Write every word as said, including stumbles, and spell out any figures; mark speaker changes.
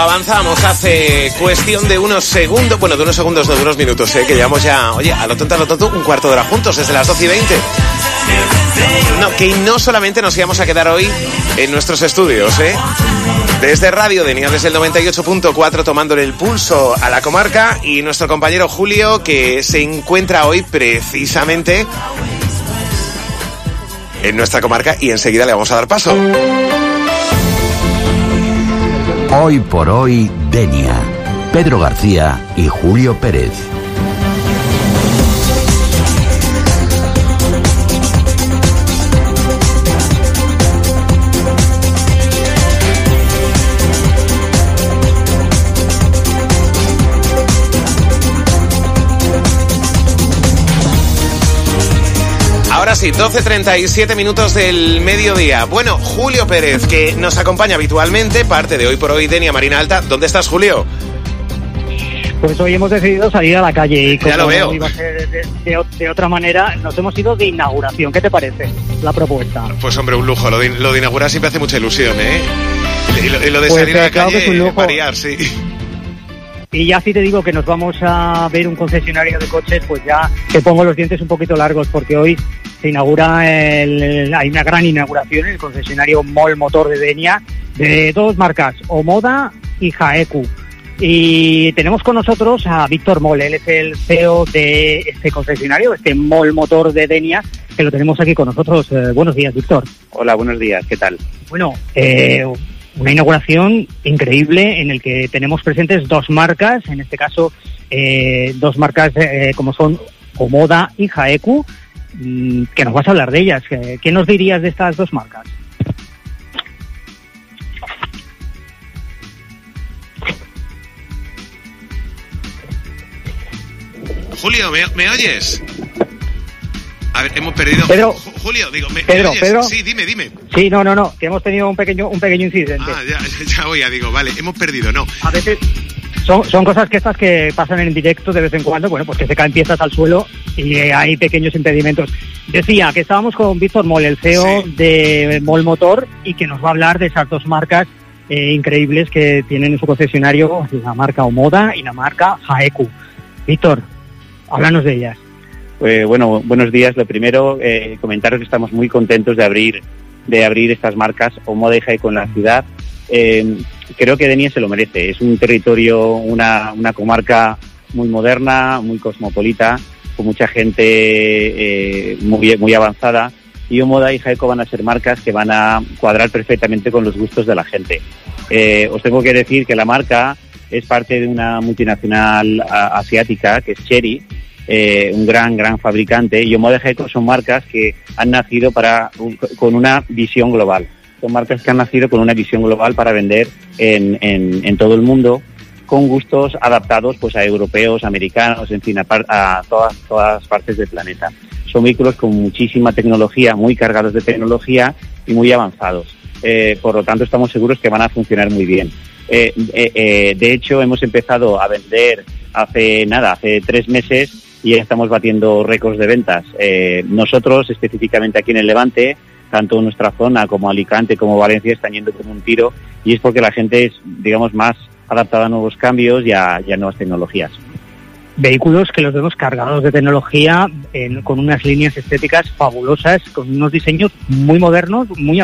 Speaker 1: avanzamos hace cuestión de unos segundos, bueno, de unos segundos, no, de unos minutos, ¿eh? Que llevamos ya, oye, a lo tonto, a lo tonto, un cuarto de hora juntos, desde las doce y veinte. No, que no solamente nos íbamos a quedar hoy en nuestros estudios, ¿eh? Desde Radio Denia, desde el noventa y ocho punto cuatro, tomándole el pulso a la comarca, y nuestro compañero Julio, que se encuentra hoy precisamente en nuestra comarca, y enseguida le vamos a dar paso.
Speaker 2: Hoy por hoy, Denia. Pedro García y Julio Pérez.
Speaker 1: Ahora sí, doce treinta y siete minutos del mediodía. Bueno, Julio Pérez, que nos acompaña habitualmente, parte de Hoy por Hoy Denia Marina Alta. ¿Dónde estás, Julio?
Speaker 3: Pues hoy hemos decidido salir a la calle y como
Speaker 1: ya lo veo.
Speaker 3: No iba a ser de, de, de otra manera, nos hemos ido de inauguración. ¿Qué te parece la propuesta?
Speaker 1: Pues hombre, un lujo. Lo de, lo de inaugurar siempre hace mucha ilusión, ¿eh? Y lo, y lo de
Speaker 3: pues
Speaker 1: salir a la
Speaker 3: claro
Speaker 1: calle,
Speaker 3: que es un lujo.
Speaker 1: variar, sí.
Speaker 3: Y ya sí te digo que nos vamos a ver un concesionario de coches, pues ya te pongo los dientes un poquito largos, porque hoy se inaugura, el, el, hay una gran inauguración en el concesionario MOL Motor de Denia, de dos marcas, Omoda y Jaeku. Y tenemos con nosotros a Víctor Mol, él es el C E O de este concesionario, este MOL Motor de Denia, que lo tenemos aquí con nosotros. Eh, buenos días, Víctor.
Speaker 4: Hola, buenos días, ¿qué tal?
Speaker 3: Bueno, eh... una inauguración increíble en el que tenemos presentes dos marcas, en este caso eh, dos marcas eh, como son Omoda y Jaeku, mm, que nos vas a hablar de ellas. ¿Qué nos dirías de estas dos marcas?
Speaker 1: Julio, ¿me, me oyes? A ver, hemos perdido...
Speaker 3: Pedro,
Speaker 1: Julio, digo, ¿me,
Speaker 3: Pedro,
Speaker 1: ¿me oyes?
Speaker 3: Pedro.
Speaker 1: Sí, dime, dime.
Speaker 3: Sí, no, no, no, que hemos tenido un pequeño un pequeño incidente.
Speaker 1: Ah, ya, ya voy, ya digo, vale, hemos perdido, no.
Speaker 3: A veces son, son cosas que estas que pasan en directo de vez en cuando, bueno, pues que se caen piezas al suelo y hay pequeños impedimentos. Decía que estábamos con Víctor Mol, el C E O sí. de MOL Motor, y que nos va a hablar de esas dos marcas eh, increíbles que tienen en su concesionario, la marca Omoda y la marca Jaeku. Víctor, háblanos de ellas.
Speaker 4: Eh, bueno, buenos días. Lo primero, eh, comentaros que estamos muy contentos de abrir de abrir estas marcas Omoda y Jaeku en la ciudad. Eh, creo que Denia se lo merece. Es un territorio, una, una comarca muy moderna, muy cosmopolita, con mucha gente eh, muy, muy avanzada. Y Omoda y Jaeku van a ser marcas que van a cuadrar perfectamente con los gustos de la gente. Eh, os tengo que decir que la marca es parte de una multinacional a, asiática, que es Chery, Eh, un gran, gran fabricante, y Omoda y Jaeku son marcas que han nacido para con una visión global. Son marcas que han nacido con una visión global para vender en, en, en todo el mundo, con gustos adaptados pues a europeos, americanos, en fin, a, par, a todas, todas partes del planeta. Son vehículos con muchísima tecnología, muy cargados de tecnología y muy avanzados. Eh, por lo tanto, estamos seguros que van a funcionar muy bien. Eh, eh, eh, de hecho, hemos empezado a vender hace nada, hace tres meses, y ya estamos batiendo récords de ventas. Eh, nosotros, específicamente aquí en el Levante, tanto en nuestra zona como Alicante como Valencia, están yendo como un tiro, y es porque la gente es, digamos, más adaptada a nuevos cambios y a, y a nuevas tecnologías.
Speaker 3: Vehículos que los vemos cargados de tecnología, en, con unas líneas estéticas fabulosas, con unos diseños muy modernos, muy